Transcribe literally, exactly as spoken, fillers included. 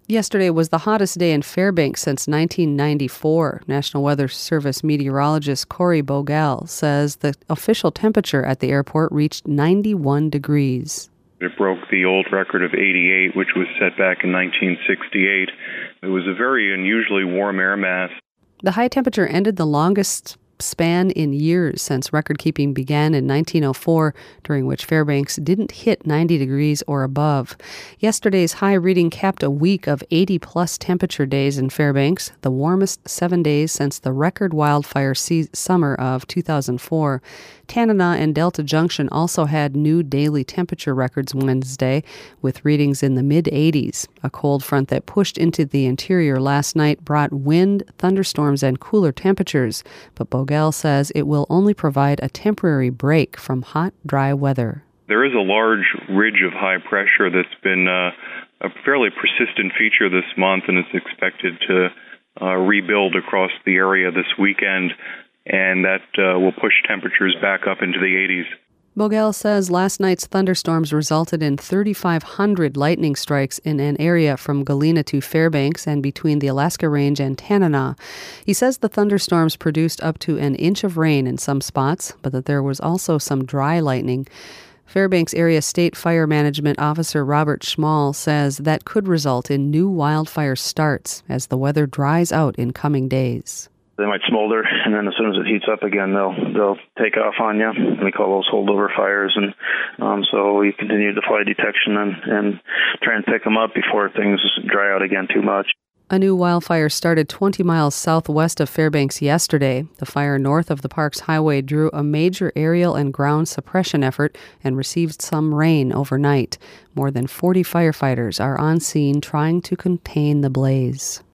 Yesterday was the hottest day in Fairbanks since nineteen ninety-four. National Weather Service meteorologist Corey Bogal says the official temperature at the airport reached ninety-one degrees. It broke the old record of eighty-eight, which was set back in nineteen sixty-eight. It was a very unusually warm air mass. The high temperature ended the longest span in years since record-keeping began in nineteen oh four, during which Fairbanks didn't hit ninety degrees or above. Yesterday's high reading capped a week of eighty-plus temperature days in Fairbanks, the warmest seven days since the record wildfire se- summer of two thousand four. Tanana and Delta Junction also had new daily temperature records Wednesday, with readings in the mid-eighties. A cold front that pushed into the interior last night brought wind, thunderstorms, and cooler temperatures, but Bogal says it will only provide a temporary break from hot, dry weather. There is a large ridge of high pressure that's been uh, a fairly persistent feature this month, and it's expected to uh, rebuild across the area this weekend, and that uh, will push temperatures back up into the eighties. Bogal says last night's thunderstorms resulted in thirty-five hundred lightning strikes in an area from Galena to Fairbanks and between the Alaska Range and Tanana. He says the thunderstorms produced up to an inch of rain in some spots, but that there was also some dry lightning. Fairbanks Area State Fire Management Officer Robert Schmall says that could result in new wildfire starts as the weather dries out in coming days. They might smolder, and then as soon as it heats up again, they'll they'll take off on you. And we call those holdover fires. And um, so we continue the fly detection and, and try and pick them up before things dry out again too much. A new wildfire started twenty miles southwest of Fairbanks yesterday. The fire north of the park's highway drew a major aerial and ground suppression effort and received some rain overnight. More than forty firefighters are on scene trying to contain the blaze.